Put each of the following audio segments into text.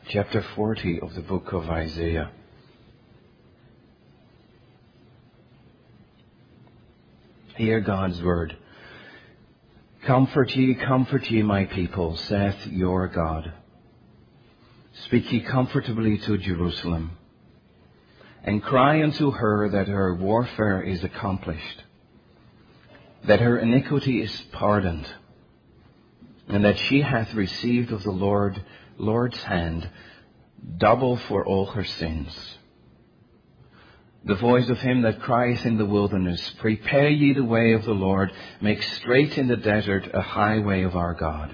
chapter 40 of the book of Isaiah. Hear God's word. Comfort ye, my people, saith your God. Speak ye comfortably to Jerusalem, and cry unto her that her warfare is accomplished, that her iniquity is pardoned, and that she hath received of the Lord's hand double for all her sins. The voice of him that crieth in the wilderness, prepare ye the way of the Lord, make straight in the desert a highway of our God.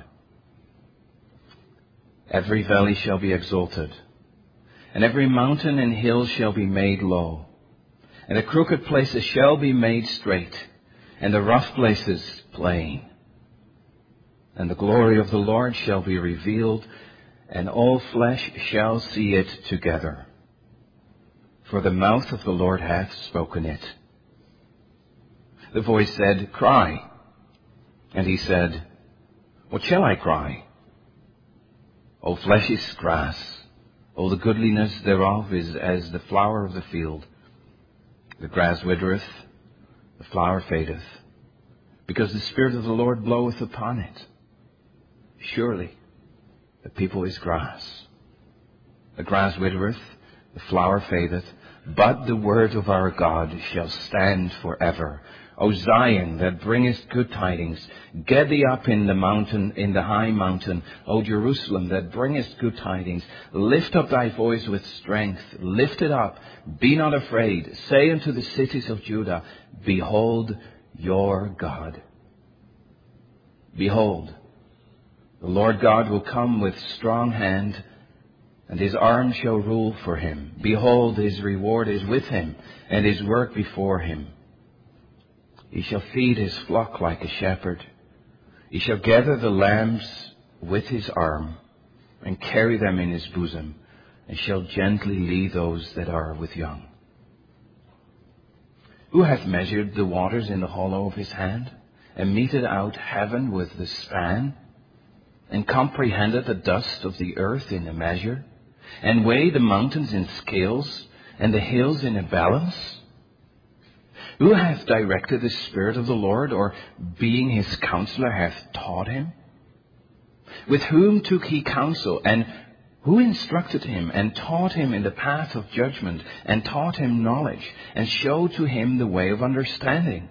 Every valley shall be exalted, and every mountain and hill shall be made low, and the crooked places shall be made straight, and the rough places plain. And the glory of the Lord shall be revealed, and all flesh shall see it together. For the mouth of the Lord hath spoken it. The voice said, Cry. And he said, What shall I cry? All flesh is grass, all the goodliness thereof is as the flower of the field. The grass withereth, the flower fadeth, because the Spirit of the Lord bloweth upon it. Surely the people is grass. The grass withereth, the flower fadeth, but the word of our God shall stand forever. O Zion, that bringest good tidings, get thee up in the high mountain. O Jerusalem, that bringest good tidings, lift up thy voice with strength. Lift it up. Be not afraid. Say unto the cities of Judah, Behold your God. Behold, the Lord God will come with strong hand, and his arm shall rule for him. Behold, his reward is with him, and his work before him. He shall feed his flock like a shepherd. He shall gather the lambs with his arm, and carry them in his bosom, and shall gently lead those that are with young. Who hath measured the waters in the hollow of his hand, and meted out heaven with the span, and comprehended the dust of the earth in a measure, and weighed the mountains in scales, and the hills in a balance? Who hath directed the Spirit of the Lord, or being his counselor hath taught him? With whom took he counsel, and who instructed him, and taught him in the path of judgment, and taught him knowledge, and showed to him the way of understanding?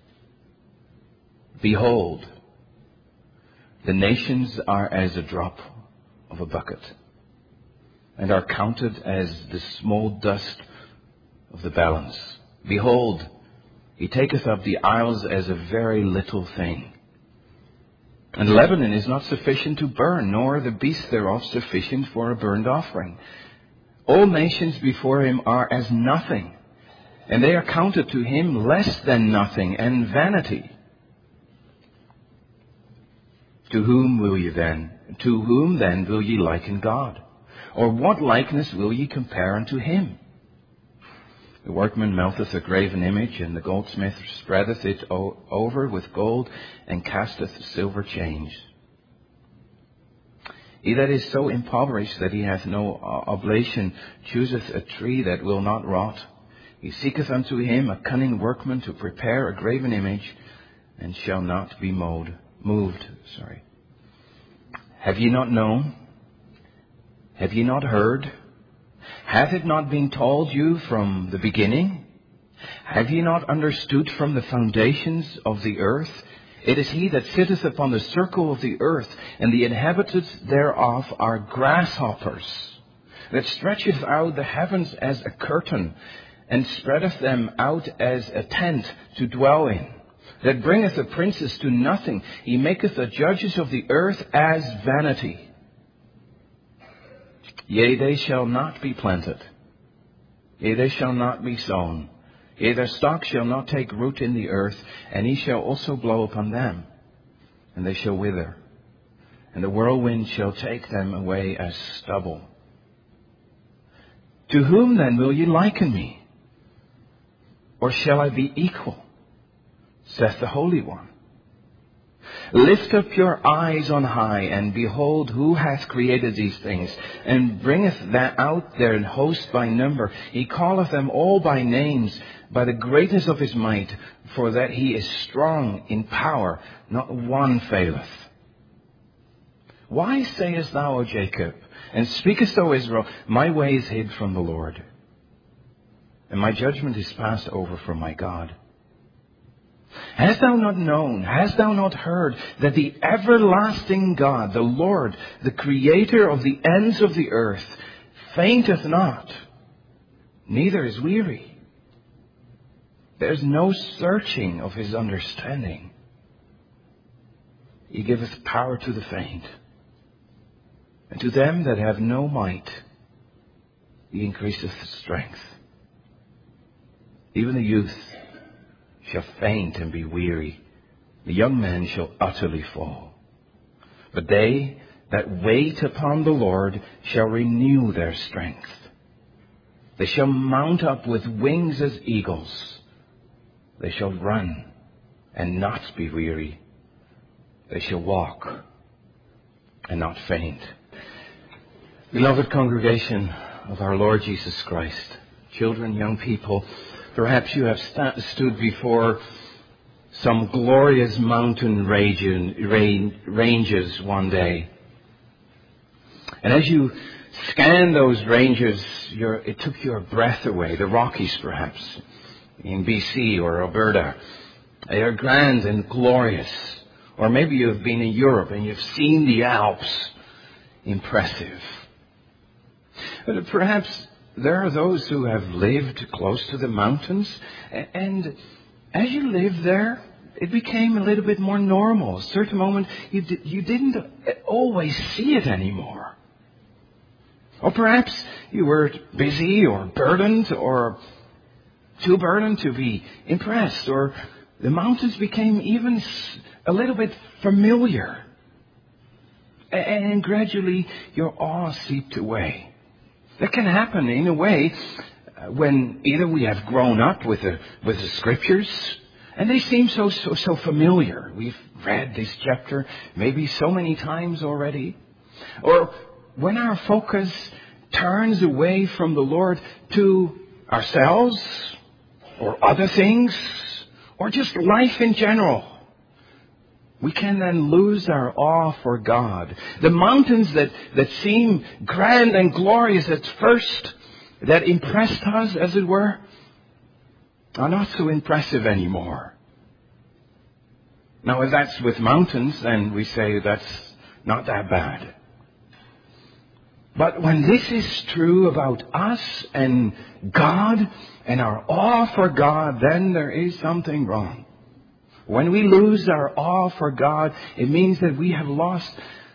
Behold, the nations are as a drop of a bucket, and are counted as the small dust of the balance. Behold, he taketh up the isles as a very little thing. And Lebanon is not sufficient to burn, nor the beasts thereof sufficient for a burnt offering. All nations before him are as nothing, and they are counted to him less than nothing and vanity. To whom then will ye liken God? Or what likeness will ye compare unto him? The workman melteth a graven image, and the goldsmith spreadeth it over with gold, and casteth silver change. He that is so impoverished that he hath no oblation chooseth a tree that will not rot. He seeketh unto him a cunning workman to prepare a graven image, and shall not be moved. Have ye not known? Have ye not heard? Hath it not been told you from the beginning? Have ye not understood from the foundations of the earth? It is he that sitteth upon the circle of the earth, and the inhabitants thereof are grasshoppers, that stretcheth out the heavens as a curtain, and spreadeth them out as a tent to dwell in, that bringeth the princes to nothing. He maketh the judges of the earth as vanity. Yea, they shall not be planted. Yea, they shall not be sown. Yea, their stock shall not take root in the earth, and he shall also blow upon them, and they shall wither, and the whirlwind shall take them away as stubble. To whom then will ye liken me? Or shall I be equal, saith the Holy One? Lift up your eyes on high, and behold who hath created these things, and bringeth that out their host by number. He calleth them all by names, by the greatness of his might, for that he is strong in power, not one faileth. Why sayest thou, O Jacob, and speakest, O Israel, my way is hid from the Lord, and my judgment is passed over from my God? Hast thou not known, hast thou not heard, that the everlasting God, the Lord, the Creator of the ends of the earth, fainteth not, neither is weary? There is no searching of his understanding. He giveth power to the faint, and to them that have no might, he increaseth strength. Even the youth shall faint and be weary. The young men shall utterly fall. But they that wait upon the Lord shall renew their strength. They shall mount up with wings as eagles. They shall run and not be weary. They shall walk and not faint. Beloved congregation of our Lord Jesus Christ, children, young people, perhaps you have stood before some glorious mountain ranges one day. And as you scanned those ranges, it took your breath away. The Rockies, perhaps, in BC or Alberta. They are grand and glorious. Or maybe you've been in Europe and you've seen the Alps. Impressive. But perhaps there are those who have lived close to the mountains, and as you lived there, it became a little bit more normal. At a certain moment, you didn't always see it anymore. Or perhaps you were busy or burdened, or too burdened to be impressed, or the mountains became even a little bit familiar. And gradually your awe seeped away. That can happen in a way when either we have grown up with the scriptures and they seem so familiar. We've read this chapter maybe so many times already. Or when our focus turns away from the Lord to ourselves or other things or just life in general, we can then lose our awe for God. The mountains that seem grand and glorious at first, that impressed us, as it were, are not so impressive anymore. Now, if that's with mountains, then we say that's not that bad. But when this is true about us and God and our awe for God, then there is something wrong. When we lose our awe for God, it means that we have lost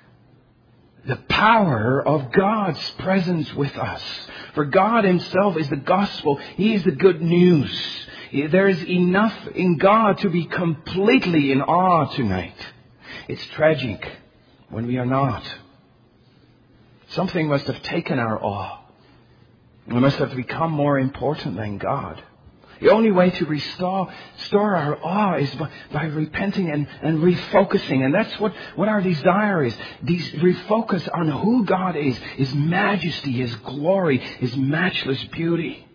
the power of God's presence with us. For God Himself is the gospel. He is the good news. There is enough in God to be completely in awe tonight. It's tragic when we are not. Something must have taken our awe. We must have become more important than God. The only way to restore our awe is by repenting and refocusing. And that's what our desire is. Refocus on who God is, His majesty, His glory, His matchless beauty.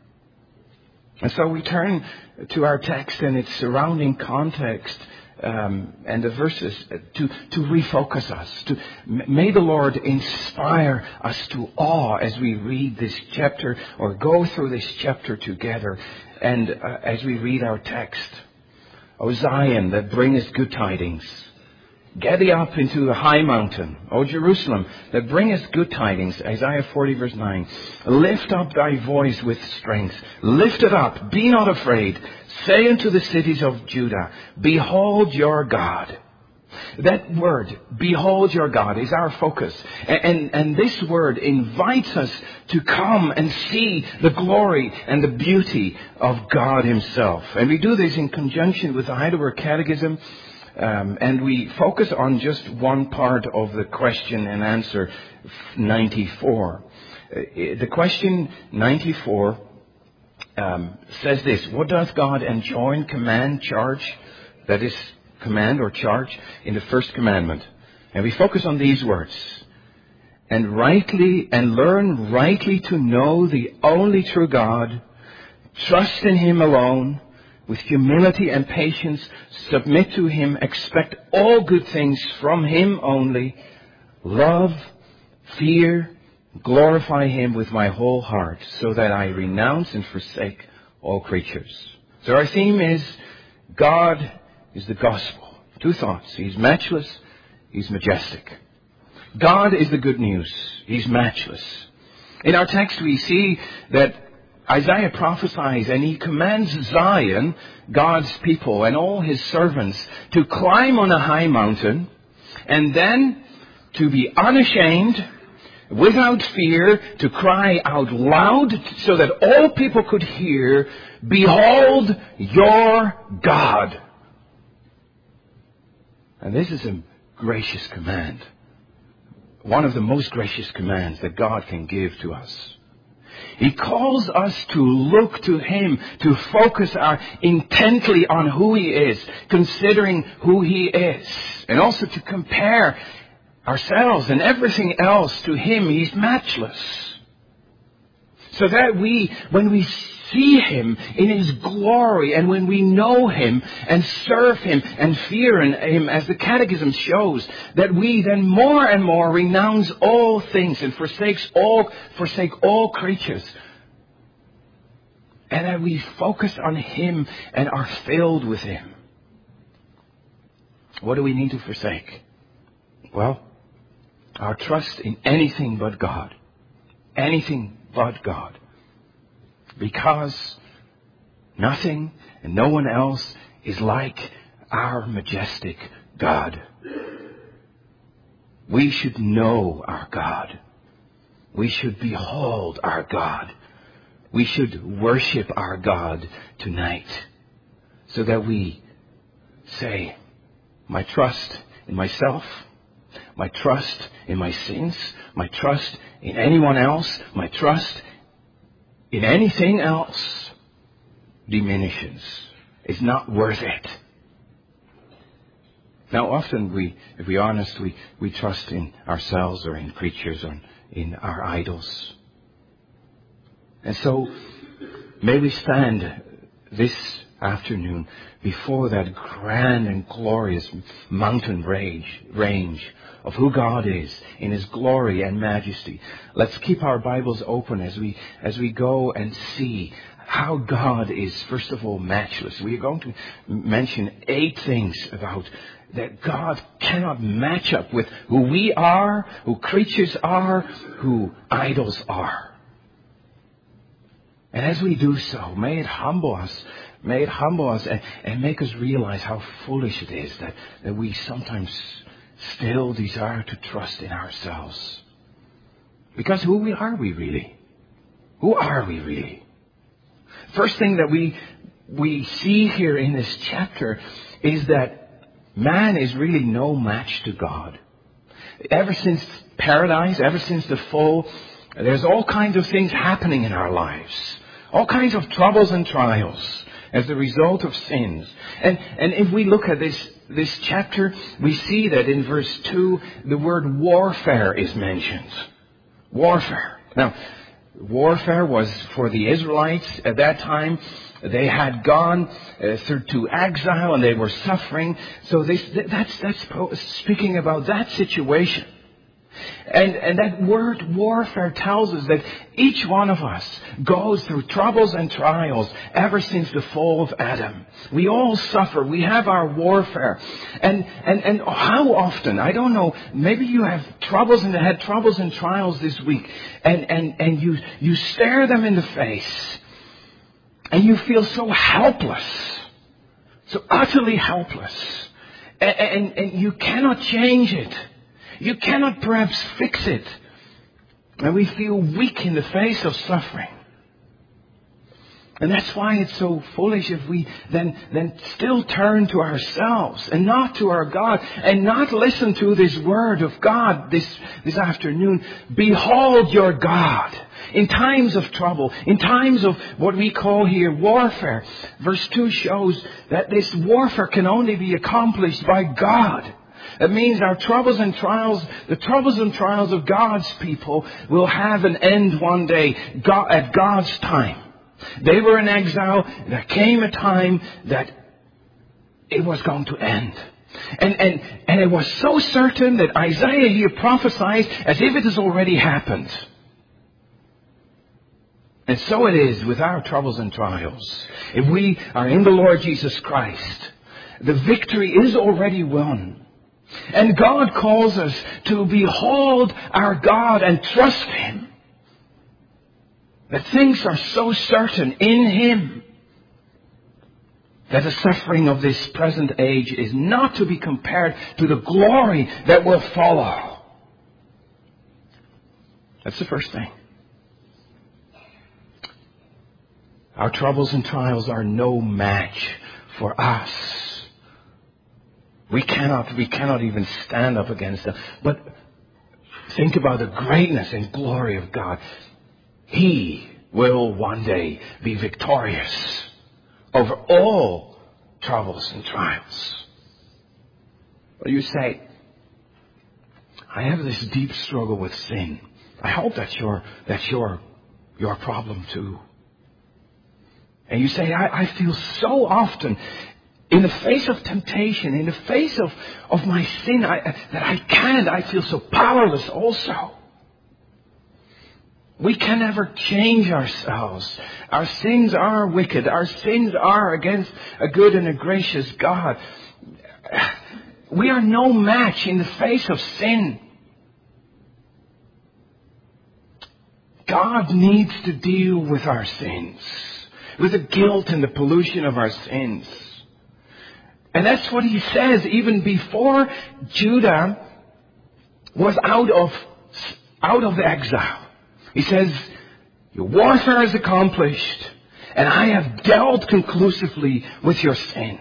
And so we turn to our text and its surrounding context and the verses to refocus us. May the Lord inspire us to awe as we read this chapter or go through this chapter together. And as we read our text, O Zion, that bringeth good tidings, get thee up into the high mountain, O Jerusalem, that bringeth good tidings, Isaiah 40 verse 9. Lift up thy voice with strength. Lift it up. Be not afraid. Say unto the cities of Judah, behold your God. That word, behold your God, is our focus. And this word invites us to come and see the glory and the beauty of God Himself. And we do this in conjunction with the Heidelberg Catechism. And we focus on just one part of the question and answer 94. The question 94 says this: what doth God enjoin, command, charge, that is command or charge in the first commandment. And we focus on these words. And learn rightly to know the only true God. Trust in Him alone. With humility and patience, submit to Him. Expect all good things from Him only. Love, fear, glorify Him with my whole heart, so that I renounce and forsake all creatures. So our theme is, God is the gospel. Two thoughts. He's matchless. He's majestic. God is the good news. He's matchless. In our text we see that Isaiah prophesies and he commands Zion, God's people and all His servants, to climb on a high mountain and then to be unashamed, without fear, to cry out loud so that all people could hear, "Behold your God." And this is a gracious command. One of the most gracious commands that God can give to us. He calls us to look to Him, to focus intently on who He is, considering who He is, and also to compare ourselves and everything else to Him. He's matchless. So that when we see Him in His glory, and when we know Him and serve Him and fear Him, as the Catechism shows, that we then more and more renounce all things and forsake all creatures. And that we focus on Him and are filled with Him. What do we need to forsake? Well, our trust in anything but God. Anything but God. Because nothing and no one else is like our majestic God. We should know our God. We should behold our God. We should worship our God tonight. So that we say, my trust in myself, my trust in my sins, my trust in anyone else, my trust in anything else diminishes. It's not worth it. Now often if we're honest, we trust in ourselves or in creatures or in our idols. And so may we stand this afternoon before that grand and glorious mountain range of who God is in His glory and majesty. Let's keep our Bibles open as we go and see how God is, first of all, matchless. We are going to mention 8 things about that God cannot match up with who we are, who creatures are, who idols are. And as we do so, may it humble us. May it humble us and make us realize how foolish it is that we sometimes still desire to trust in ourselves. Because who are we really? Who are we really? First thing that we see here in this chapter is that man is really no match to God. Ever since paradise, ever since the fall, there's all kinds of things happening in our lives. All kinds of troubles and trials as the result of sins. And if we look at this chapter, we see that in verse 2, the word warfare is mentioned. Warfare. Now, warfare was for the Israelites at that time. They had gone to exile and they were suffering. So that's speaking about that situation. And that word warfare tells us that each one of us goes through troubles and trials ever since the fall of Adam. We all suffer. We have our warfare. And how often, I don't know, maybe you have troubles and had troubles and trials this week. And you stare them in the face. And you feel so helpless. So utterly helpless. And you cannot change it. You cannot perhaps fix it. And we feel weak in the face of suffering. And that's why it's so foolish if we then still turn to ourselves and not to our God and not listen to this word of God this afternoon. Behold your God. In times of trouble, in times of what we call here warfare, verse 2 shows that this warfare can only be accomplished by God. It means our troubles and trials, the troubles and trials of God's people will have an end one day at God's time. They were in exile. There came a time that it was going to end. And it was so certain that Isaiah here prophesied as if it has already happened. And so it is with our troubles and trials. If we are in the Lord Jesus Christ, the victory is already won. And God calls us to behold our God and trust Him. That things are so certain in Him that the suffering of this present age is not to be compared to the glory that will follow. That's the first thing. Our troubles and trials are no match for us. We cannot even stand up against them. But think about the greatness and glory of God. He will one day be victorious over all troubles and trials. But you say, I have this deep struggle with sin. I hope that's your problem too. And you say, I feel so often in the face of temptation, in the face of my sin, that I feel so powerless also. We can never change ourselves. Our sins are wicked. Our sins are against a good and a gracious God. We are no match in the face of sin. God needs to deal with our sins, with the guilt and the pollution of our sins. And that's what He says even before Judah was out of the exile. He says, your warfare is accomplished, and I have dealt conclusively with your sins.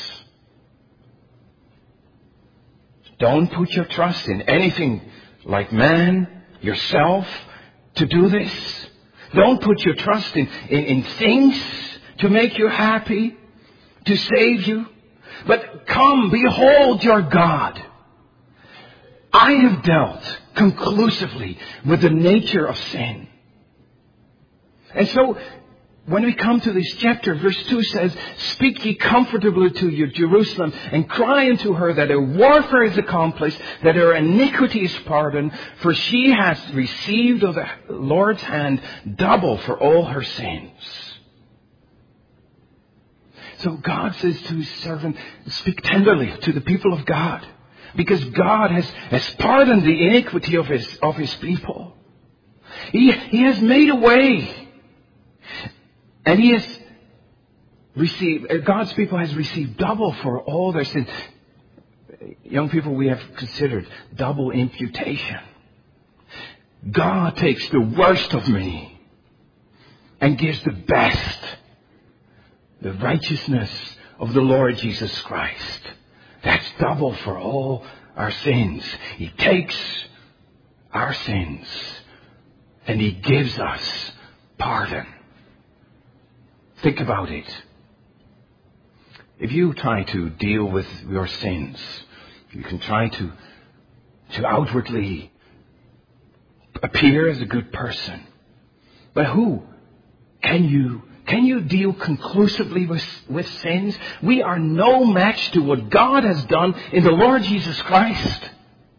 Don't put your trust in anything like man, yourself, to do this. Don't put your trust in things to make you happy, to save you. But come, behold your God. I have dealt conclusively with the nature of sin. And so, when we come to this chapter, verse 2 says, speak ye comfortably to your Jerusalem, and cry unto her that her warfare is accomplished, that her iniquity is pardoned, for she has received of the Lord's hand double for all her sins. So God says to His servant, speak tenderly to the people of God. Because God has pardoned the iniquity of His people. He has made a way. And He has received, God's people has received double for all their sins. Young people, we have considered double imputation. God takes the worst of me and gives the best. The righteousness of the Lord Jesus Christ. That's double for all our sins. He takes our sins and He gives us pardon. Think about it. If you try to deal with your sins, you can try to outwardly appear as a good person. But who can you deal conclusively with sins? We are no match to what God has done in the Lord Jesus Christ.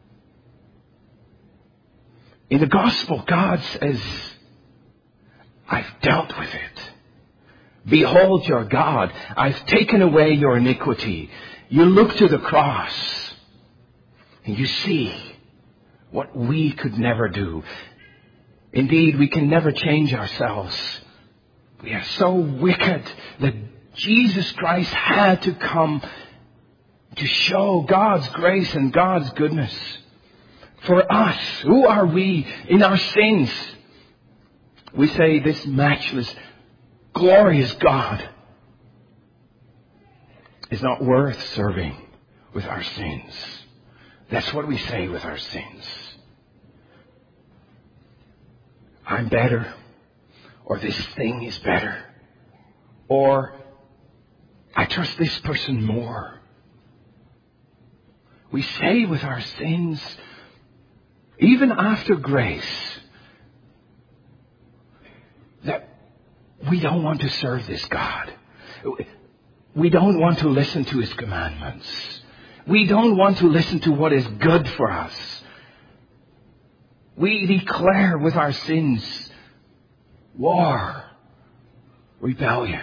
In the gospel, God says, I've dealt with it. Behold your God. I've taken away your iniquity. You look to the cross and you see what we could never do. Indeed, we can never change ourselves. We are so wicked that Jesus Christ had to come to show God's grace and God's goodness. For us, who are we in our sins? We say this matchless, glorious God is not worth serving with our sins. That's what we say with our sins. I'm better, or this thing is better, or I trust this person more. We say with our sins, even after grace, that we don't want to serve this God. We don't want to listen to His commandments. We don't want to listen to what is good for us. We declare with our sins war, rebellion.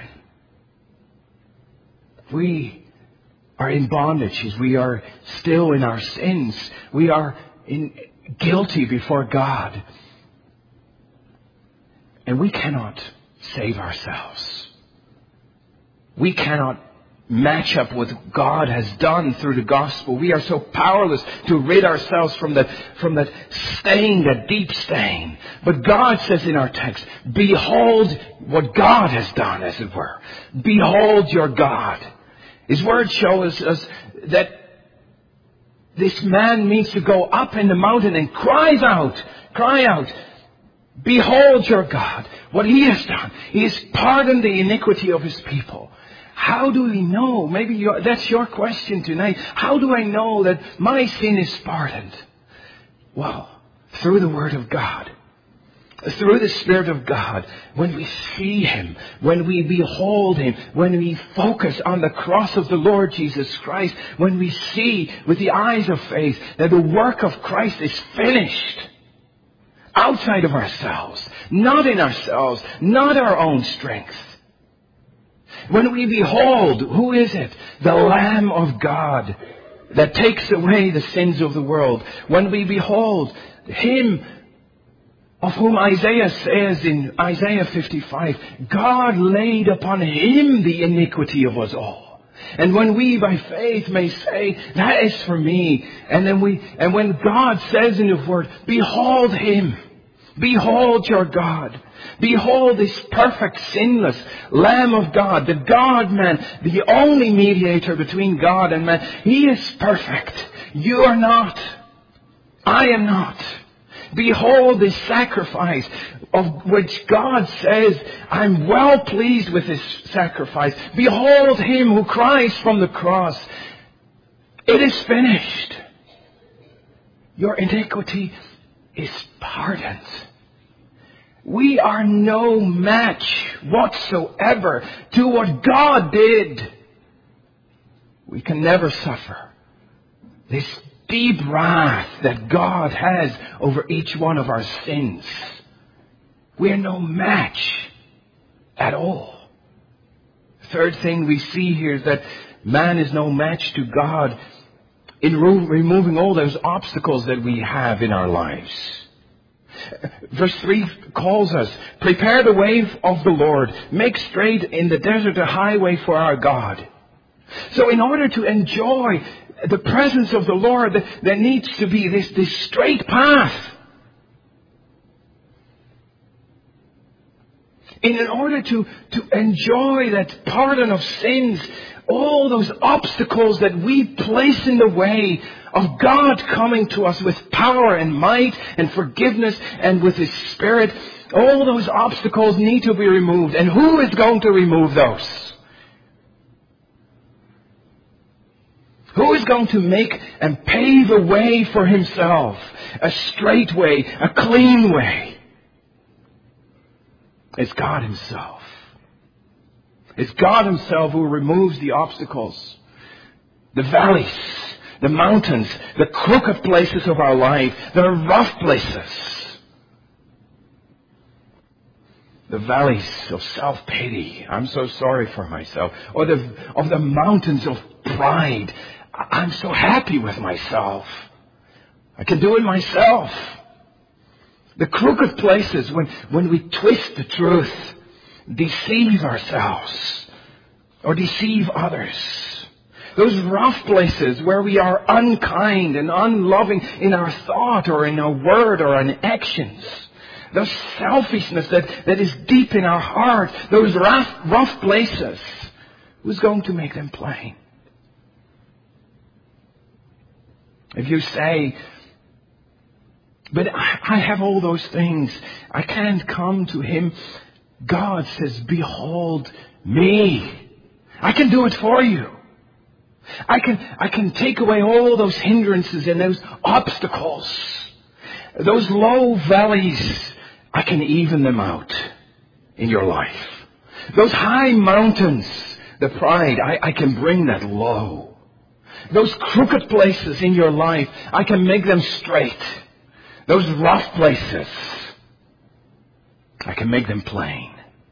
We are in bondages. We are still in our sins. We are guilty before God. And we cannot save ourselves. We cannot match up what God has done through the gospel. We are so powerless to rid ourselves from that stain, that deep stain. But God says in our text, behold what God has done, as it were. Behold your God. His word shows us that this man needs to go up in the mountain and cry out, behold your God. What He has done. He has pardoned the iniquity of His people. How do we know? Maybe that's your question tonight. How do I know that my sin is pardoned? Well, through the Word of God. Through the Spirit of God. When we see Him. When we behold Him. When we focus on the cross of the Lord Jesus Christ. When we see with the eyes of faith that the work of Christ is finished. Outside of ourselves. Not in ourselves. Not our own strength. When we behold, who is it? The Lamb of God that takes away the sins of the world. When we behold Him of whom Isaiah says in Isaiah 55, God laid upon Him the iniquity of us all. And when we by faith may say, that is for me. And when God says in His word, behold Him. Behold your God. Behold this perfect, sinless Lamb of God, the God-man, the only mediator between God and man. He is perfect. You are not. I am not. Behold this sacrifice of which God says, I'm well pleased with this sacrifice. Behold Him who cries from the cross, it is finished. Your iniquity is pardoned. We are no match whatsoever to what God did. We can never suffer this deep wrath that God has over each one of our sins. We are no match at all. Third thing we see here is that man is no match to God in removing all those obstacles that we have in our lives. Verse 3 calls us, prepare the way of the Lord, make straight in the desert a highway for our God. So in order to enjoy the presence of the Lord, there needs to be this straight path. In order to enjoy that pardon of sins, all those obstacles that we place in the way of God coming to us with power and might and forgiveness and with His Spirit, all those obstacles need to be removed. And who is going to remove those? Who is going to make and pave a way for Himself? A straight way, a clean way. It's God Himself. It's God Himself who removes the obstacles, the valleys, the mountains, the crooked places of our life, the rough places, the valleys of self-pity. I'm so sorry for myself. Or of the mountains of pride. I'm so happy with myself. I can do it myself. The crooked places when we twist the truth, deceive ourselves or deceive others. Those rough places where we are unkind and unloving in our thought or in our word or in actions. those selfishness that is deep in our heart, those rough places. Who's going to make them plain? If you say, but I have all those things, I can't come to Him. God says, behold me. I can do it for you. I can take away all those hindrances and those obstacles. Those low valleys, I can even them out in your life. Those high mountains, the pride, I can bring that low. Those crooked places in your life, I can make them straight. Those rough places, I can make them plain.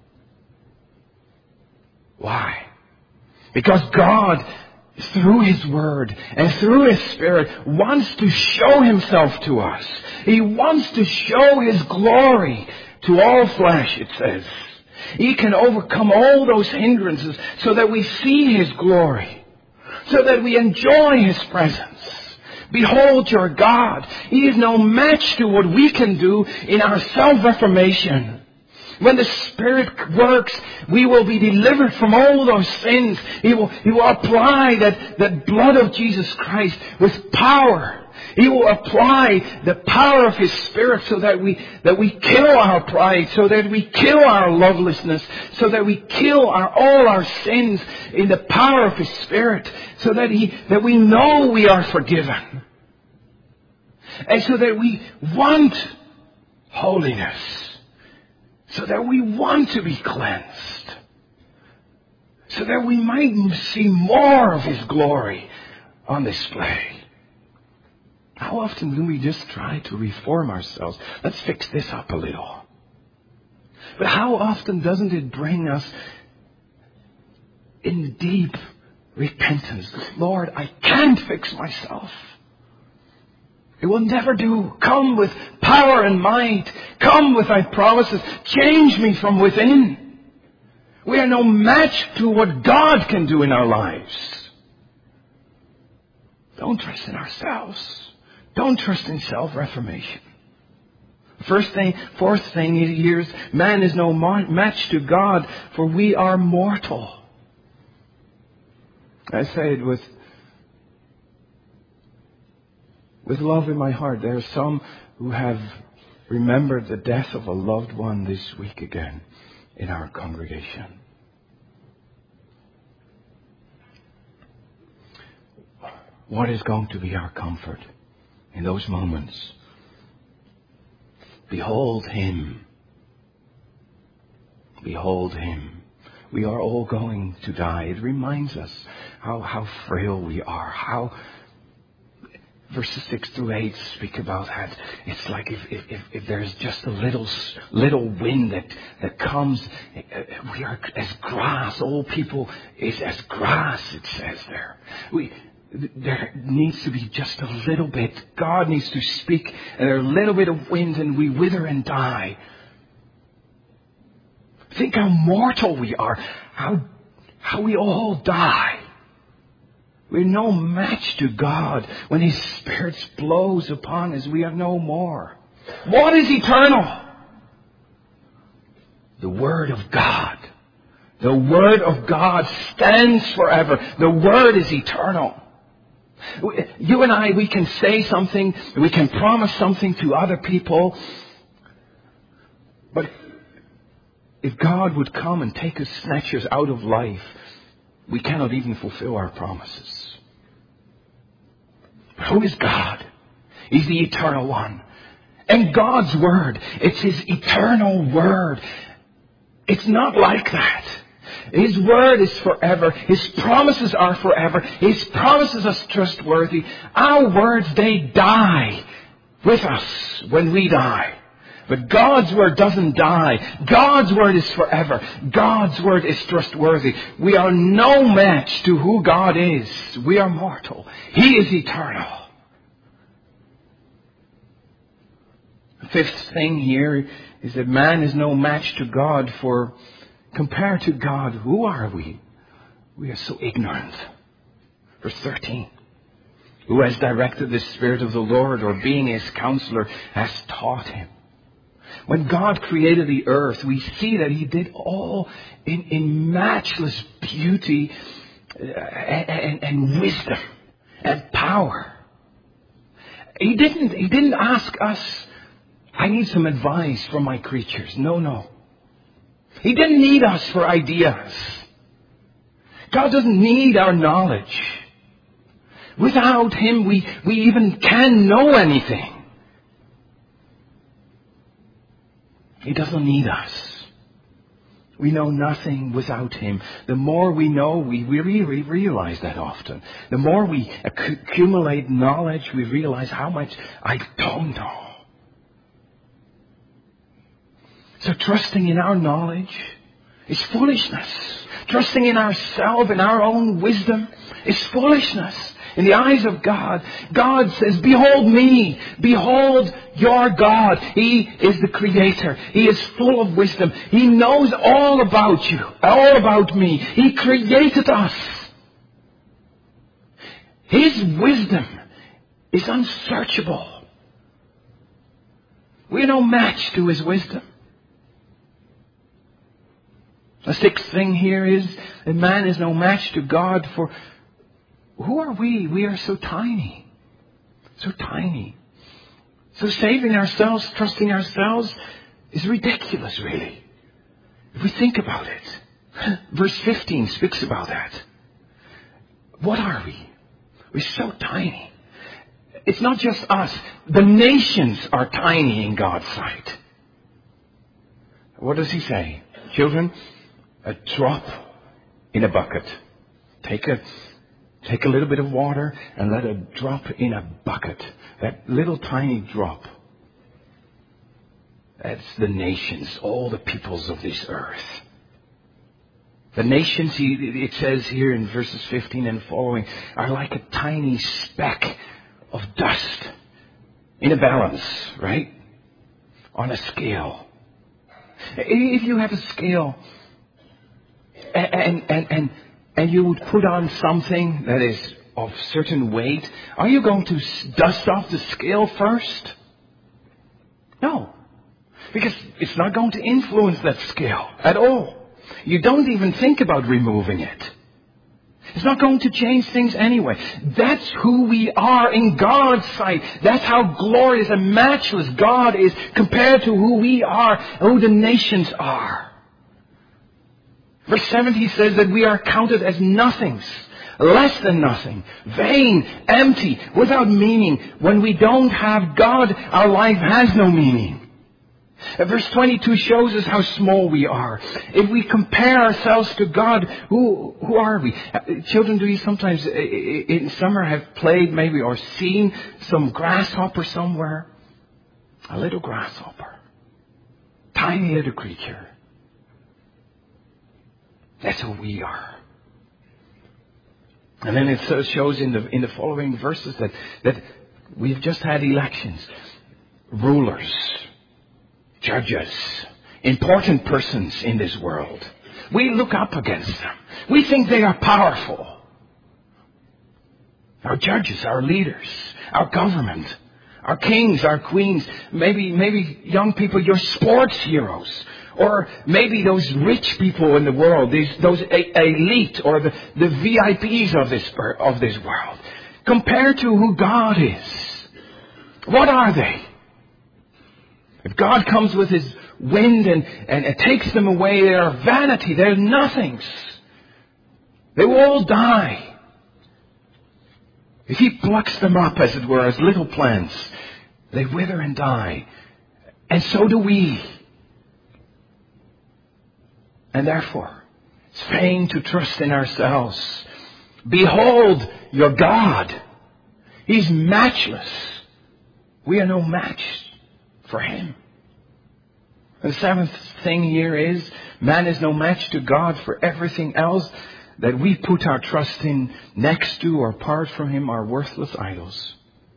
Why? Because God, through His Word and through His Spirit, wants to show Himself to us. He wants to show His glory to all flesh, it says. He can overcome all those hindrances so that we see His glory, so that we enjoy His presence. Behold your God. He is no match to what we can do in our self-reformation. When the Spirit works, we will be delivered from all those sins. He will apply that blood of Jesus Christ with power. He will apply the power of His Spirit so that we kill our pride, so that we kill our lovelessness, so that we kill all our sins in the power of His Spirit, so that we know we are forgiven. And so that we want holiness. So that we want to be cleansed. So that we might see more of His glory on display. How often do we just try to reform ourselves? Let's fix this up a little. But how often doesn't it bring us in deep repentance? Lord, I can't fix myself. It will never do. Come with power and might. Come with Thy promises. Change me from within. We are no match to what God can do in our lives. Don't trust in ourselves. Don't trust in self-reformation. Fourth thing here is, man is no match to God, for we are mortal. I say it with love in my heart. There are some who have remembered the death of a loved one this week again in our congregation. What is going to be our comfort in those moments? Behold Him. Behold Him. We are all going to die. It reminds us how frail we are, verses 6 through 8 speak about that. It's like if there's just a little wind that comes, we are as grass. All people is as grass, it says there. There needs to be just a little bit. God needs to speak, and there's a little bit of wind, and we wither and die. Think how mortal we are. How we all die. We're no match to God. When His Spirit blows upon us, we are no more. What is eternal? The Word of God. The Word of God stands forever. The Word is eternal. You and I, we can say something, we can promise something to other people, but if God would come and take us, snatch us out of life, we cannot even fulfill our promises. But who is God? He's the eternal one. And God's Word, it's His eternal Word. It's not like that. His Word is forever. His promises are forever. His promises are trustworthy. Our words, they die with us when we die. But God's Word doesn't die. God's Word is forever. God's Word is trustworthy. We are no match to who God is. We are mortal. He is eternal. The fifth thing here is that man is no match to God, for compared to God, who are we? We are so ignorant. Verse 13. Who has directed the Spirit of the Lord, or being His counselor, has taught Him. When God created the earth, we see that He did all in matchless beauty and wisdom and power. He didn't ask us, I need some advice from my creatures. No. He didn't need us for ideas. God doesn't need our knowledge. Without Him, we even can know anything. He doesn't need us. We know nothing without Him. The more we know, we really realize that often. The more we accumulate knowledge, we realize how much I don't know. So trusting in our knowledge is foolishness. Trusting in ourselves and our own wisdom is foolishness. In the eyes of God, God says, behold me, behold your God. He is the Creator. He is full of wisdom. He knows all about you, all about me. He created us. His wisdom is unsearchable. We're no match to His wisdom. The sixth thing here is that man is no match to God, for who are we? We are so tiny. So tiny. So saving ourselves, trusting ourselves is ridiculous, really. If we think about it. Verse 15 speaks about that. What are we? We're so tiny. It's not just us. The nations are tiny in God's sight. What does He say? Children, a drop in a bucket. Take a little bit of water and let it drop in a bucket. That little tiny drop. That's the nations, all the peoples of this earth. The nations, it says here in verses 15 and following, are like a tiny speck of dust in a balance, right? On a scale. If you have a scale and you would put on something that is of certain weight, are you going to dust off the scale first? No. Because it's not going to influence that scale at all. You don't even think about removing it. It's not going to change things anyway. That's who we are in God's sight. That's how glorious and matchless God is compared to who we are and who the nations are. Verse 70 says that we are counted as nothings, less than nothing, vain, empty, without meaning. When we don't have God, our life has no meaning. Verse 22 shows us how small we are. If we compare ourselves to God, who are we? Children, do you sometimes in summer have played maybe or seen some grasshopper somewhere? A little grasshopper. Tiny little creature. That's who we are. And then it shows in the following verses that we've just had elections. Rulers, judges, important persons in this world. We look up against them. We think they are powerful. Our judges, our leaders, our government, our kings, our queens, maybe young people, your sports heroes. Or maybe those rich people in the world, those elite or the VIPs of this world. Compared to who God is. What are they? If God comes with His wind and takes them away, they are vanity. They're nothings. They will all die. If He plucks them up, as it were, as little plants, they wither and die. And so do we. And therefore, it's vain to trust in ourselves. Behold your God. He's matchless. We are no match for Him. The seventh thing here is, man is no match to God for everything else that we put our trust in next to or apart from Him are worthless idols.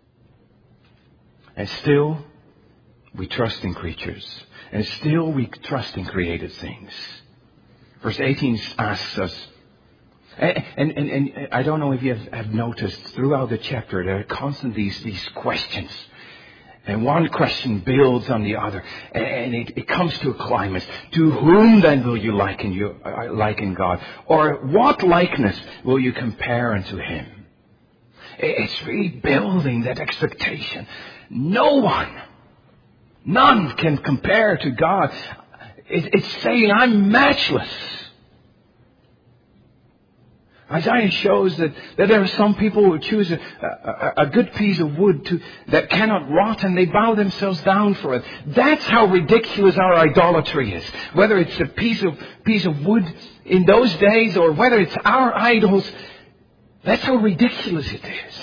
And still, we trust in creatures. And still, we trust in created things. Verse 18 asks us, and I don't know if you have noticed throughout the chapter, there are constantly these questions. And one question builds on the other, and it comes to a climax. To whom then will you liken God? Or what likeness will you compare unto Him? It's really building that expectation. None can compare to God. It's saying, I'm matchless. Isaiah shows that there are some people who choose a good piece of wood that cannot rot, and they bow themselves down for it. That's how ridiculous our idolatry is. Whether it's a piece of wood in those days, or whether it's our idols, that's how ridiculous it is.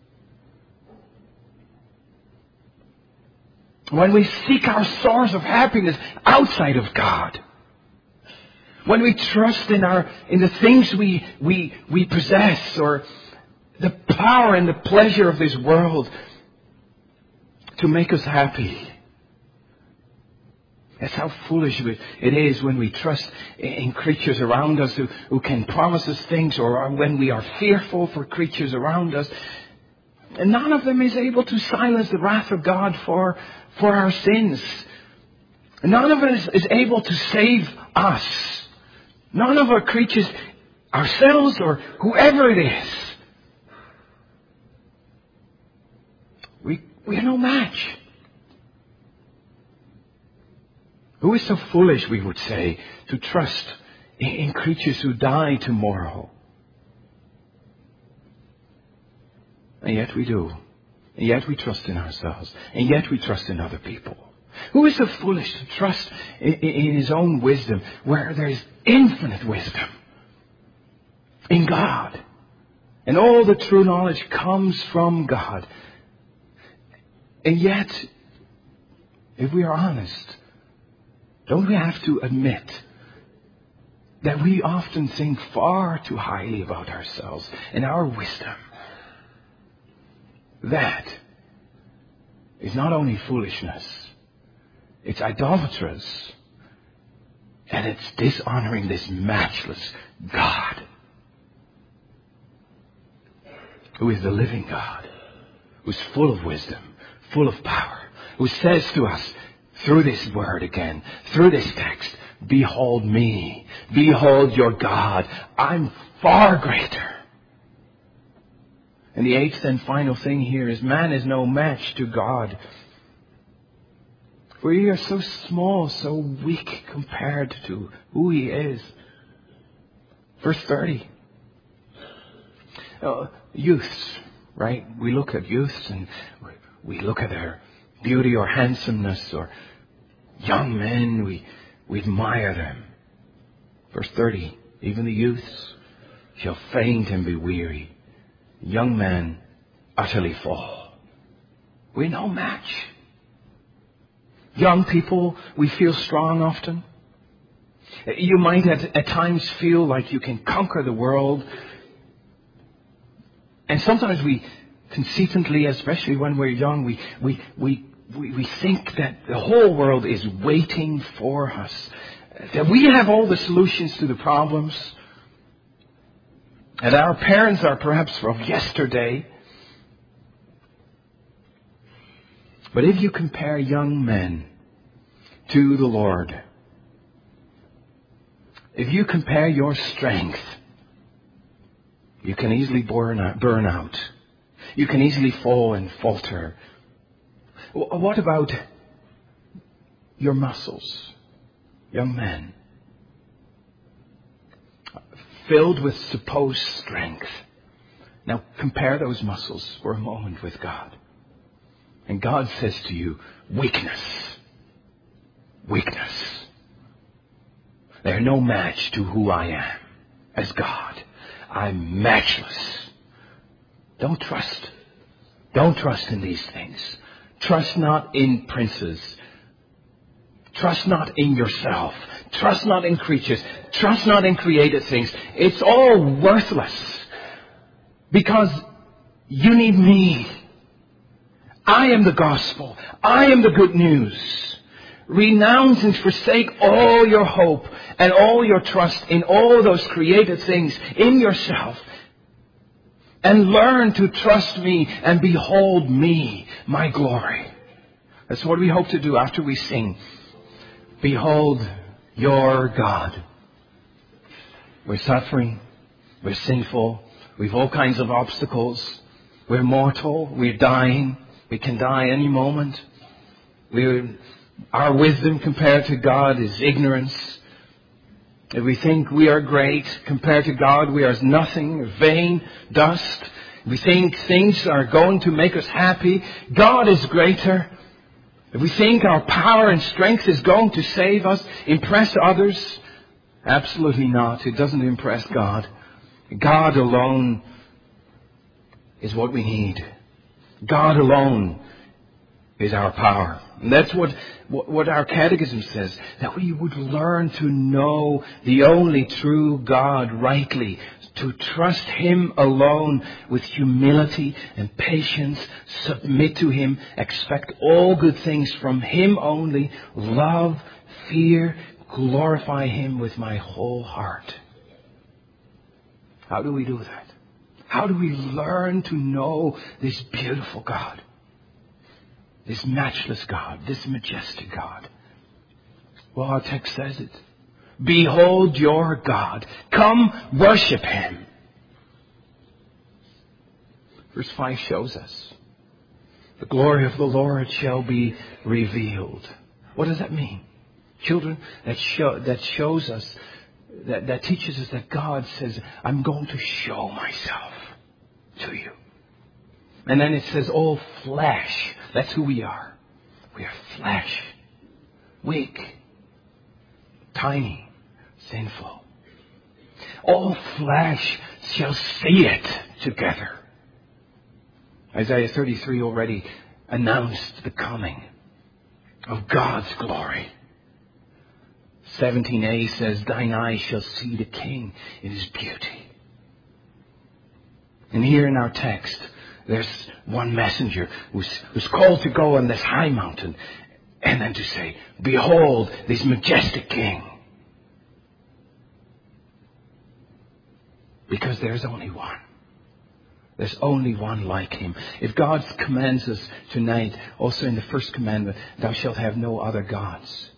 When we seek our source of happiness outside of God, when we trust in the things we possess, or the power and the pleasure of this world to make us happy. That's how foolish it is when we trust in creatures around us who can promise us things, or when we are fearful for creatures around us. And none of them is able to silence the wrath of God for our sins. None of us is able to save us. None of our creatures, ourselves or whoever it is. We are no match. Who is so foolish, we would say, to trust in creatures who die tomorrow? And yet we do. And yet we trust in ourselves. And yet we trust in other people. Who is so foolish to trust in his own wisdom, where there is infinite wisdom in God? And all the true knowledge comes from God. And yet, if we are honest, don't we have to admit that we often think far too highly about ourselves and our wisdom? That is not only foolishness, it's idolatrous, and it's dishonoring this matchless God, who is the living God, who's full of wisdom, full of power, who says to us through this word again, through this text, behold me, behold your God, I'm far greater. And the eighth and final thing here is, man is no match to God. For we are so small, so weak compared to who He is. Verse 30. Youths, right? We look at youths and we look at their beauty or handsomeness, or young men, we admire them. Verse 30. Even the youths shall faint and be weary. Young men utterly fall. We're no match. Young people, we feel strong often. You might at times feel like you can conquer the world. And sometimes we conceitedly, especially when we're young, we think that the whole world is waiting for us. That we have all the solutions to the problems. And our parents are perhaps from yesterday. But if you compare young men to the Lord, if you compare your strength, you can easily burn out. You can easily fall and falter. What about your muscles, young men? Filled with supposed strength. Now compare those muscles for a moment with God. And God says to you, weakness. Weakness. They're no match to who I am as God. I'm matchless. Don't trust. Don't trust in these things. Trust not in princes. Trust not in yourself. Trust not in creatures. Trust not in created things. It's all worthless. Because you need me. I am the gospel. I am the good news. Renounce and forsake all your hope and all your trust in all those created things in yourself. And learn to trust me and behold me, my glory. That's what we hope to do after we sing. Behold your God. We're suffering. We're sinful. We've all kinds of obstacles. We're mortal. We're dying. We can die any moment. Our wisdom compared to God is ignorance. If we think we are great compared to God, we are as nothing, vain, dust. If we think things are going to make us happy, God is greater. If we think our power and strength is going to save us, impress others, absolutely not. It doesn't impress God. God alone is what we need. God alone is our power. And that's what our catechism says, that we would learn to know the only true God rightly, to trust Him alone with humility and patience, submit to Him, expect all good things from Him only, love, fear, glorify Him with my whole heart. How do we do that? How do we learn to know this beautiful God? This matchless God, this majestic God. Well, our text says it. Behold your God. Come worship Him. Verse 5 shows us. The glory of the Lord shall be revealed. What does that mean? Children, that shows us, that teaches us that God says, I'm going to show myself to you. And then it says, all flesh. That's who we are. We are flesh. Weak. Tiny. Sinful. All flesh shall see it together. Isaiah 33 already announced the coming of God's glory. 17a says, thine eyes shall see the King in His beauty. And here in our text, there's one messenger who's called to go on this high mountain and then to say, behold, this majestic King. Because there's only one. There's only one like Him. If God commands us tonight, also in the first commandment, thou shalt have no other gods.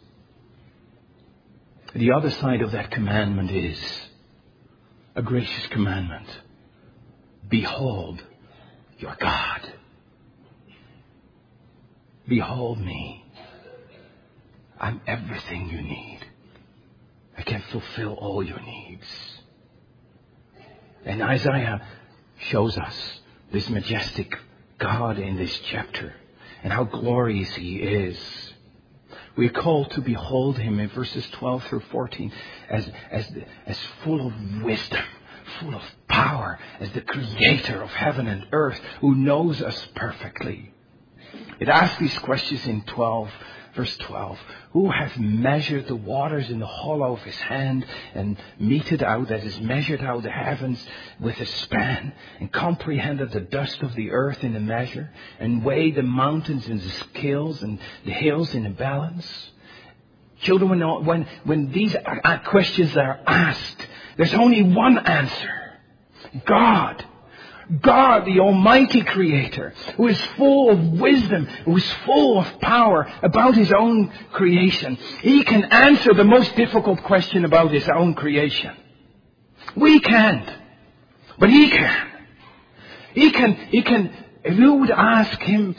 The other side of that commandment is a gracious commandment. Behold your God. Behold me. I'm everything you need. I can fulfill all your needs. And Isaiah shows us this majestic God in this chapter and how glorious He is. We are called to behold Him in verses 12 through 14 as full of wisdom, full of power, as the creator of heaven and earth who knows us perfectly. It asks these questions in verse 12. Who hath measured the waters in the hollow of His hand and meted out, that is, measured out the heavens with a span, and comprehended the dust of the earth in a measure, and weighed the mountains in the scales and the hills in a balance? Children, when these questions are asked, there's only one answer. God. God, the Almighty Creator, who is full of wisdom, who is full of power about His own creation. He can answer the most difficult question about His own creation. We can't. But He can. He can, if you would ask Him,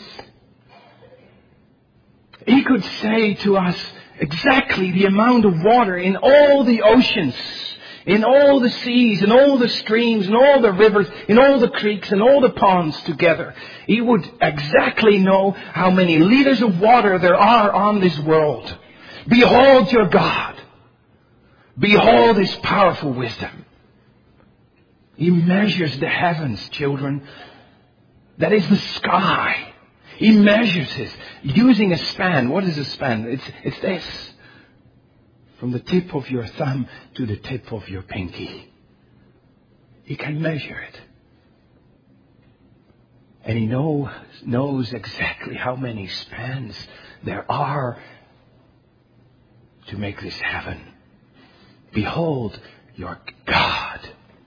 He could say to us exactly the amount of water in all the oceans, in all the seas, in all the streams, in all the rivers, in all the creeks, and all the ponds together. He would exactly know how many liters of water there are on this world. Behold your God. Behold His powerful wisdom. He measures the heavens, children. That is the sky. He measures it using a span. What is a span? It's this. From the tip of your thumb to the tip of your pinky. He can measure it. And He knows exactly how many spans there are to make this heaven. Behold your God.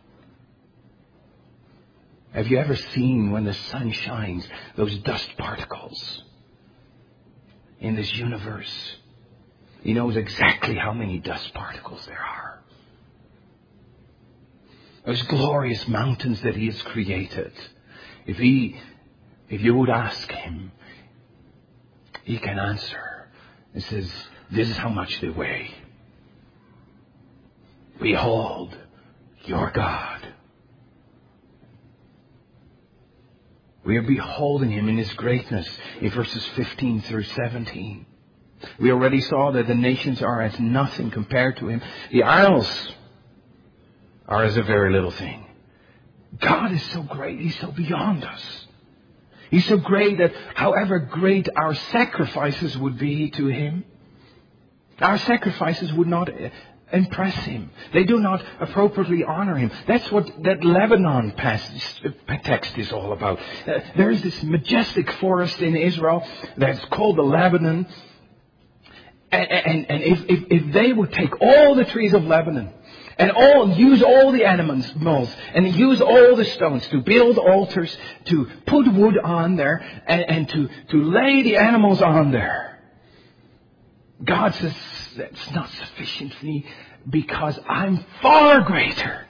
Have you ever seen when the sun shines those dust particles? in this universe. He knows exactly how many dust particles there are. Those glorious mountains that He has created. If you would ask Him, He can answer. He says, this is how much they weigh. Behold your God. We are beholding Him in His greatness in verses 15 through 17. We already saw that the nations are as nothing compared to Him. The isles are as a very little thing. God is so great. He's so beyond us. He's so great that however great our sacrifices would be to Him, our sacrifices would not impress Him. They do not appropriately honor Him. That's what that Lebanon text is all about. There is this majestic forest in Israel that's called the Lebanon. And if they would take all the trees of Lebanon and use all the animals and use all the stones to build altars, to put wood on there and to lay the animals on there, God says, that's not sufficient for me because I'm far greater.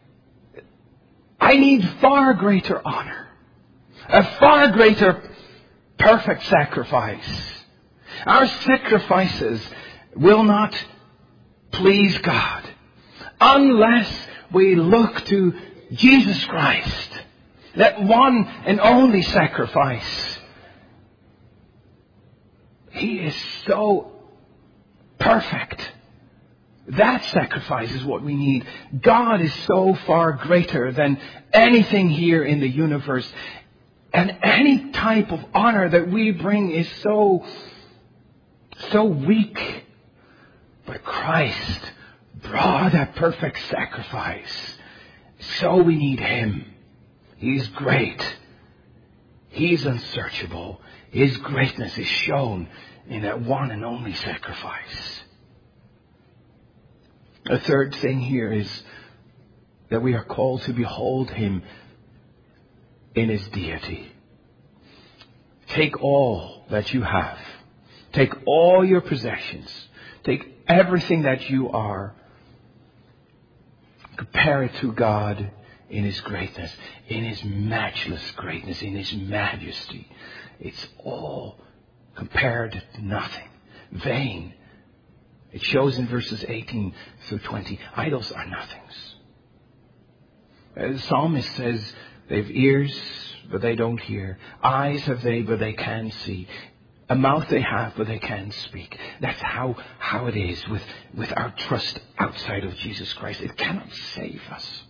I need far greater honor. A far greater perfect sacrifice. Our sacrifices will not please God unless we look to Jesus Christ, that one and only sacrifice. He is so perfect. That sacrifice is what we need. God is so far greater than anything here in the universe. And any type of honor that we bring is so weak. But Christ brought that perfect sacrifice. So we need Him. He's great. He's unsearchable. His greatness is shown in that one and only sacrifice. A third thing here is that we are called to behold Him in His deity. Take all that you have. Take all your possessions. Take everything that you are. Compare it to God in His greatness, in His matchless greatness, in His majesty. It's all compared to nothing. Vain. It shows in verses 18 through 20. Idols are nothings. The psalmist says, they've ears, but they don't hear. Eyes have they, but they can't see. A mouth they have, but they can't speak. That's how it is with our trust outside of Jesus Christ. It cannot save us.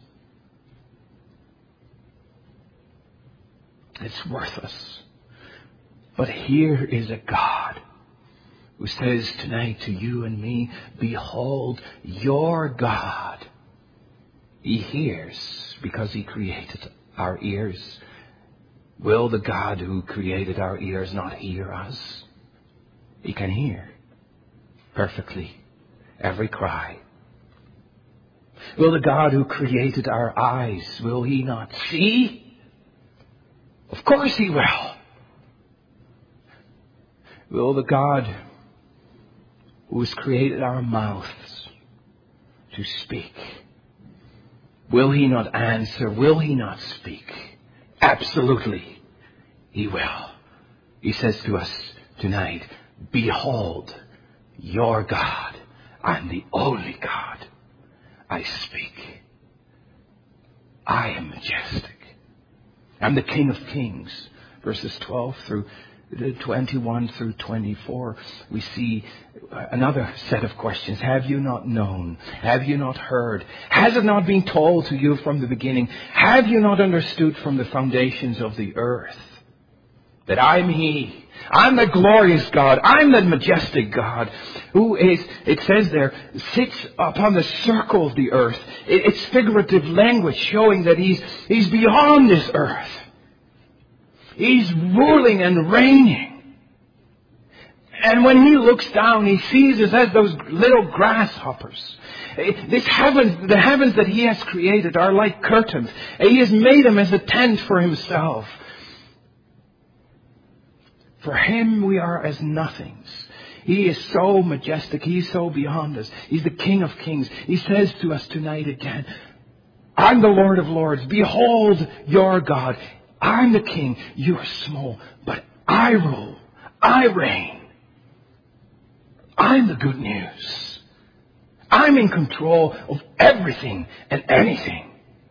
It's worthless. But here is a God who says tonight to you and me, behold your God. He hears because He created our ears. Will the God who created our ears not hear us? He can hear perfectly every cry. Will the God who created our eyes, will He not see? Of course He will. Will the God who has created our mouths to speak, will He not answer? Will He not speak? Absolutely, He will. He says to us tonight, behold your God. I'm the only God. I speak. I am majestic. I'm the King of Kings. Verses 12 through 21 through 24, we see another set of questions. Have you not known? Have you not heard? Has it not been told to you from the beginning? Have you not understood from the foundations of the earth that I'm He? I'm the glorious God. I'm the majestic God who is, it says there, sits upon the circle of the earth. It's figurative language showing that He's beyond this earth. He's ruling and reigning. And when He looks down, He sees us as those little grasshoppers. The heavens that He has created are like curtains. He has made them as a tent for Himself. For Him we are as nothings. He is so majestic. He is so beyond us. He's the King of Kings. He says to us tonight again, I'm the Lord of Lords. Behold your God. I'm the King. You are small, but I rule. I reign. I'm the good news. I'm in control of everything and anything.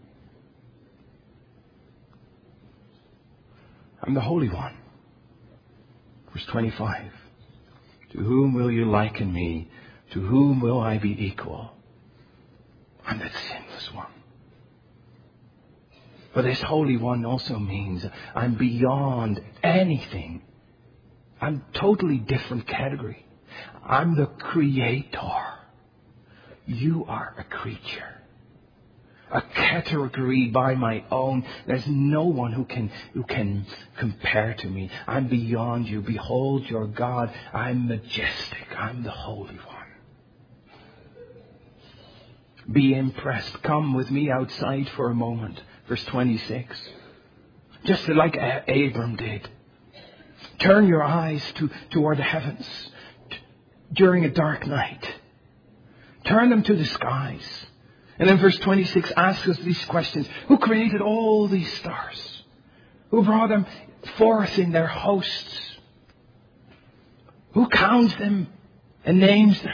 I'm the Holy One. Verse 25. To whom will you liken me? To whom will I be equal? I'm that sinless one. But this Holy One also means I'm beyond anything. I'm totally different category. I'm the Creator. You are a creature. A category by my own. There's no one who can compare to me. I'm beyond you. Behold your God. I'm majestic. I'm the Holy One. Be impressed. Come with me outside for a moment. Verse 26. Just like Abram did. Turn your eyes toward the heavens during a dark night. Turn them to the skies. And then verse 26 asks us these questions. Who created all these stars? Who brought them forth in their hosts? Who counts them and names them?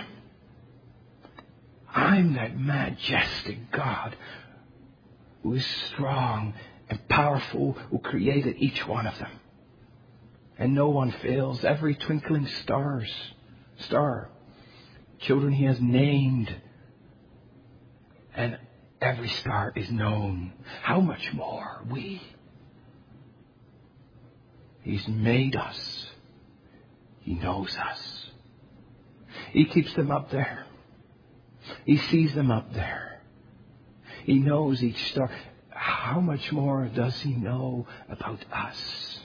I'm that majestic God who is strong and powerful, who created each one of them. And no one fails. Every twinkling star, children He has named. And every star is known. How much more we? He's made us. He knows us. He keeps them up there. He sees them up there. He knows each star. How much more does He know about us?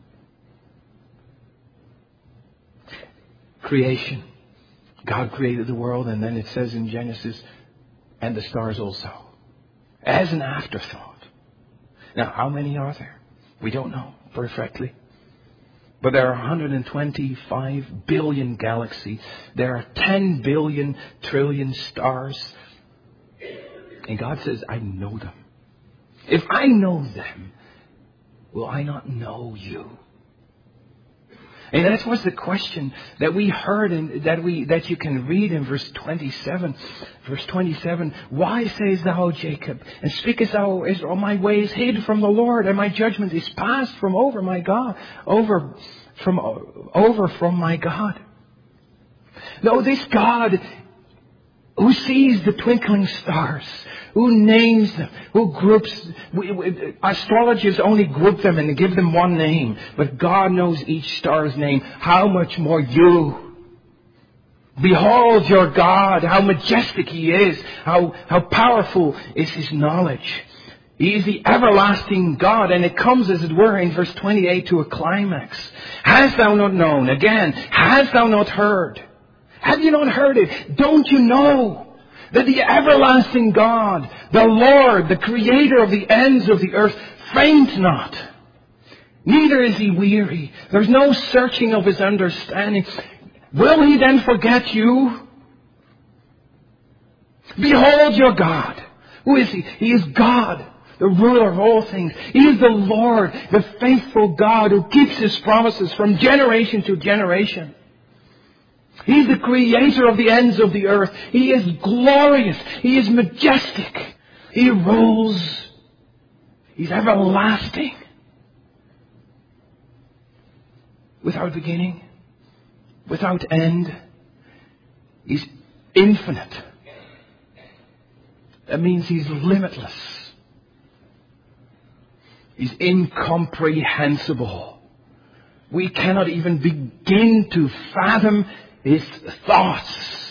Creation. God created the world, and then it says in Genesis, and the stars also, as an afterthought. Now, how many are there? We don't know perfectly. But there are 125 billion galaxies. There are 10 billion trillion stars. And God says, I know them. If I know them, will I not know you? And that was the question that we heard and that you can read in verse 27. Verse 27, why sayest thou, Jacob, and speakest thou, Israel, my way is hid from the Lord, and my judgment is passed from over my God, over from my God. No, this God who sees the twinkling stars, who names them, who groups. Astrologers only group them and give them one name. But God knows each star's name. How much more you? Behold your God, how majestic He is, how powerful is His knowledge. He is the everlasting God, and it comes, as it were, in verse 28 to a climax. Hast thou not known? Again, hast thou not heard? Have you not heard it? Don't you know that the everlasting God, the Lord, the Creator of the ends of the earth, faint not, neither is He weary. There's no searching of His understanding. Will He then forget you? Behold your God. Who is He? He is God, the ruler of all things. He is the Lord, the faithful God who keeps His promises from generation to generation. He's the Creator of the ends of the earth. He is glorious. He is majestic. He rules. He's everlasting. Without beginning. Without end. He's infinite. That means He's limitless. He's incomprehensible. We cannot even begin to fathom His thoughts.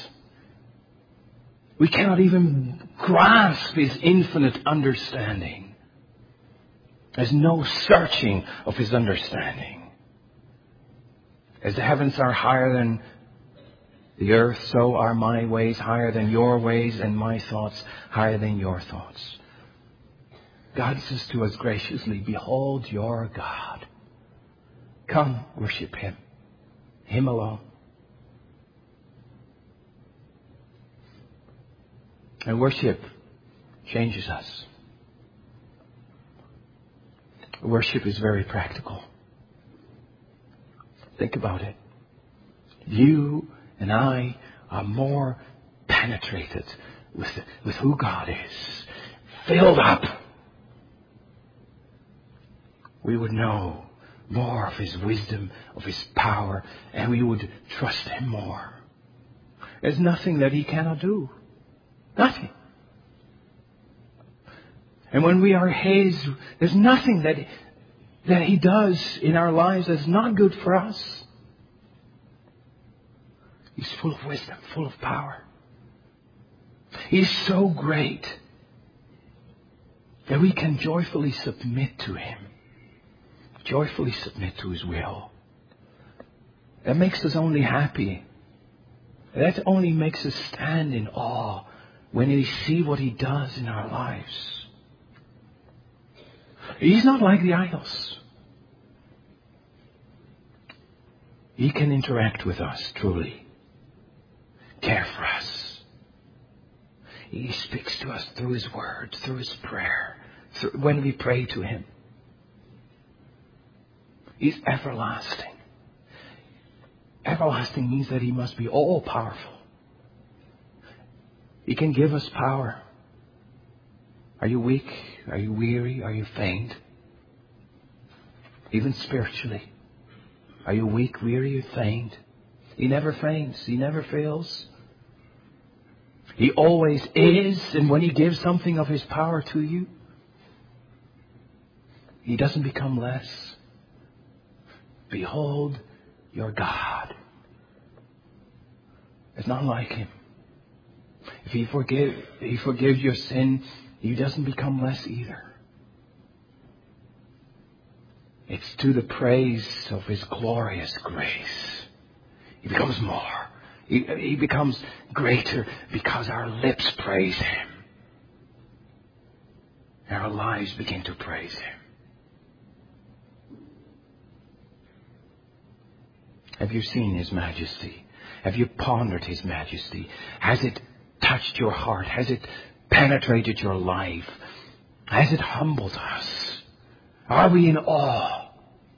We cannot even grasp His infinite understanding. There's no searching of His understanding. As the heavens are higher than the earth, so are my ways higher than your ways, and my thoughts higher than your thoughts. God says to us graciously, behold your God. Come, worship Him. Him alone. And worship changes us. Worship is very practical. Think about it. You and I are more penetrated with who God is. Filled up. We would know more of His wisdom, of His power, and we would trust Him more. There's nothing that He cannot do. Nothing. And when we are His, there's nothing that He does in our lives that's not good for us. He's full of wisdom, full of power. He's so great that we can joyfully submit to Him. Joyfully submit to His will. That makes us only happy. That only makes us stand in awe when we see what He does in our lives. He's not like the idols. He can interact with us truly. Care for us. He speaks to us through His word, through His prayer, when we pray to Him. He's everlasting. Everlasting means that He must be all powerful. He can give us power. Are you weak? Are you weary? Are you faint? Even spiritually. Are you weak, weary, or faint? He never faints. He never fails. He always is. And when He gives something of His power to you, He doesn't become less. Behold your God. It's not like Him. If He forgives your sin, He doesn't become less either. It's to the praise of His glorious grace. He becomes more. He becomes greater because our lips praise Him. And our lives begin to praise Him. Have you seen His majesty? Have you pondered His majesty? Has it touched your heart? Has it penetrated your life? Has it humbled us? Are we in awe?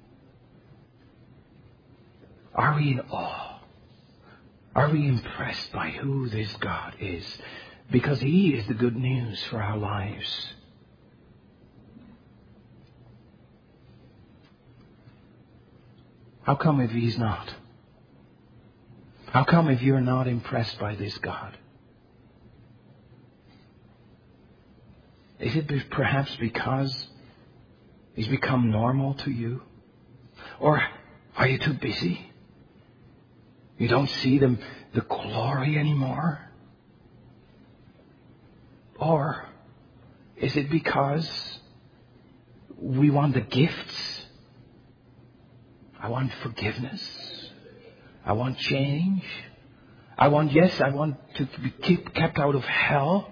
Are we in awe? Are we impressed by who this God is? Because He is the good news for our lives. How come if He's not? How come if you're not impressed by this God? Is it perhaps because He's become normal to you? Or are you too busy? You don't see the glory anymore? Or is it because we want the gifts? I want forgiveness. I want change. I want to be kept out of hell.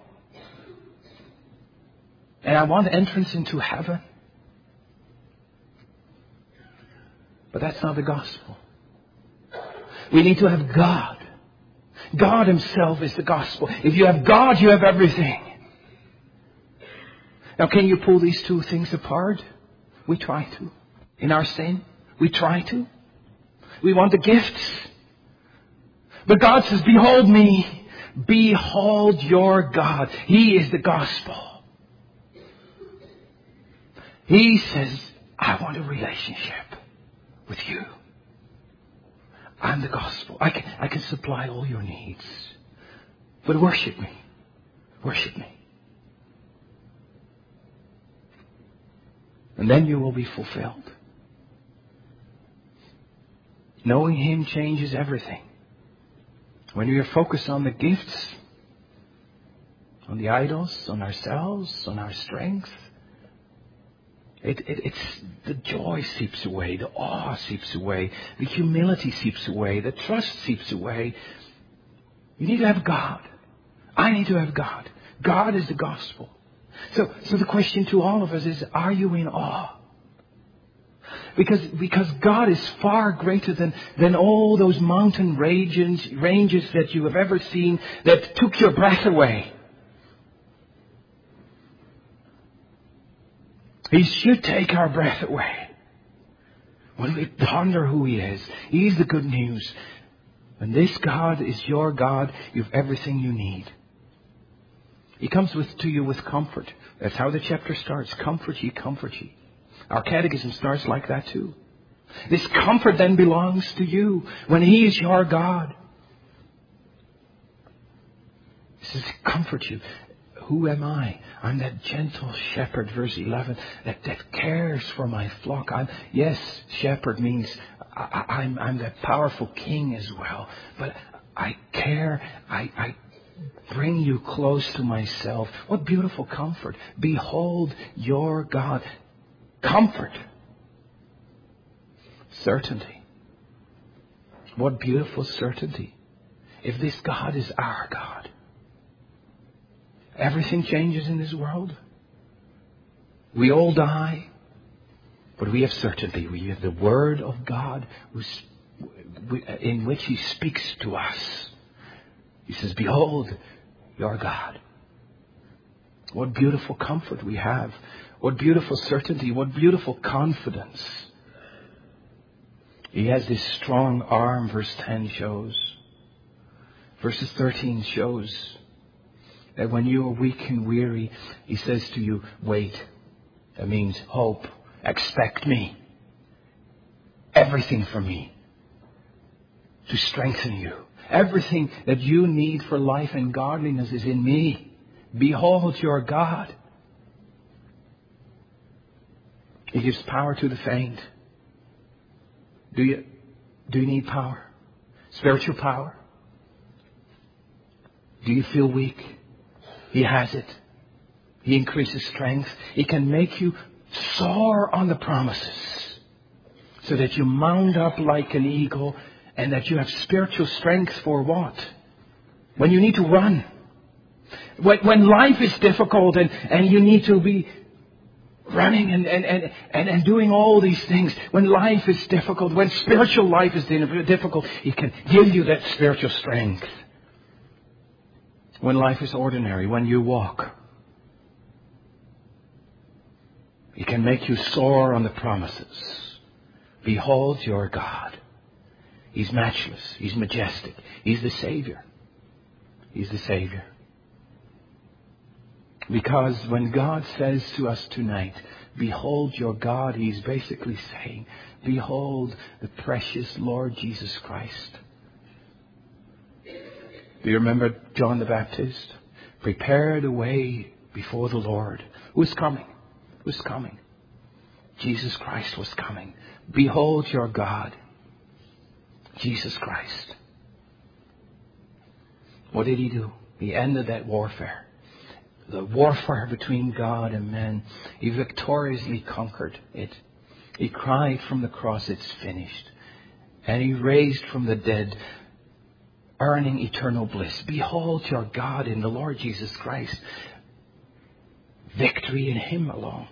And I want entrance into heaven. But that's not the gospel. We need to have God. God Himself is the gospel. If you have God, you have everything. Now, can you pull these two things apart? We try to. In our sin, we try to. We want the gifts. But God says, behold me. Behold your God. He is the gospel. He says, I want a relationship with you. I'm the gospel. I can supply all your needs. But worship me. Worship me. And then you will be fulfilled. Knowing Him changes everything. When we are focused on the gifts, on the idols, on ourselves, on our strength, it's the joy seeps away, the awe seeps away, the humility seeps away, the trust seeps away. You need to have God. I need to have God. God is the gospel. So the question to all of us is, are you in awe? Because God is far greater than all those mountain ranges that you have ever seen that took your breath away. He should take our breath away. When we ponder who He is, He's the good news. When this God is your God, you have everything you need. He comes to you with comfort. That's how the chapter starts. Comfort ye, comfort ye. Our catechism starts like that too. This comfort then belongs to you when He is your God. He says, comfort you. Who am I? I'm that gentle shepherd, verse 11, that cares for my flock. Yes, shepherd means I'm that powerful king as well. But I care. I bring you close to myself. What beautiful comfort. Behold your God. Comfort. Certainty. What beautiful certainty. If this God is our God, everything changes in this world. We all die, but we have certainty. We have the Word of God in which He speaks to us. He says, behold your God. What beautiful comfort we have. What beautiful certainty. What beautiful confidence. He has this strong arm, verse 10 shows. Verses 13 shows that when you are weak and weary, He says to you, wait. That means hope. Expect me. Everything from me to strengthen you. Everything that you need for life and godliness is in me. Behold your God. He gives power to the faint. Do you need power? Spiritual power? Do you feel weak? He has it. He increases strength. He can make you soar on the promises so that you mount up like an eagle and that you have spiritual strength for what? When you need to run. When life is difficult and you need to be running and doing all these things. When life is difficult, when spiritual life is difficult, He can give you that spiritual strength. When life is ordinary, when you walk, He can make you soar on the promises. Behold your God. He's matchless. He's majestic. He's the Savior. He's the Savior. Because when God says to us tonight, behold your God, He's basically saying, behold the precious Lord Jesus Christ. Do you remember John the Baptist? Prepare the way before the Lord. Who's coming? Who's coming? Jesus Christ was coming. Behold your God. Jesus Christ. What did He do? He ended that warfare. The warfare between God and man. He victoriously conquered it. He cried from the cross, it's finished. And He raised from the dead, earning eternal bliss. Behold your God in the Lord Jesus Christ. Victory in Him alone.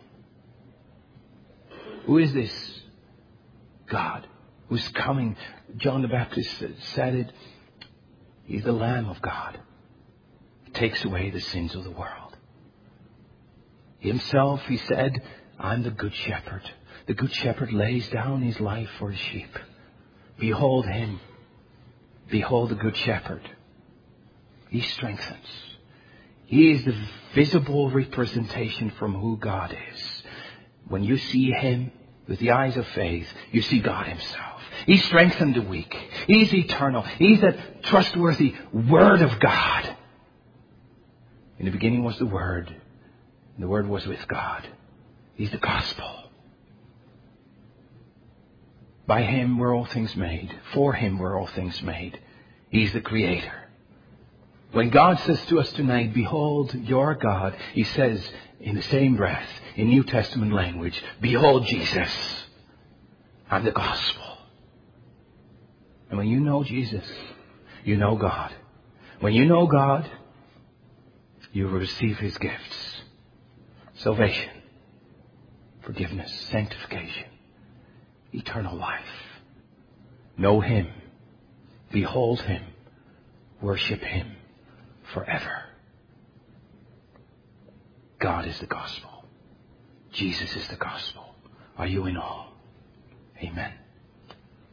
Who is this God who's coming? John the Baptist said it. He's the Lamb of God. He takes away the sins of the world. Himself, He said, I'm the good shepherd. The good shepherd lays down his life for his sheep. Behold Him. Behold the good shepherd. He strengthens. He is the visible representation from who God is. When you see Him with the eyes of faith, you see God Himself. He strengthened the weak. He's eternal. He's that trustworthy Word of God. In the beginning was the Word. And the Word was with God. He's the gospel. By Him were all things made. For Him were all things made. He's the Creator. When God says to us tonight, behold your God, He says in the same breath, in New Testament language, behold Jesus. I'm the gospel. And when you know Jesus, you know God. When you know God, you will receive His gifts. Salvation, forgiveness, sanctification. eternal life. Know Him. Behold Him. Worship Him forever. God is the gospel. Jesus is the gospel. Are you in awe? Amen.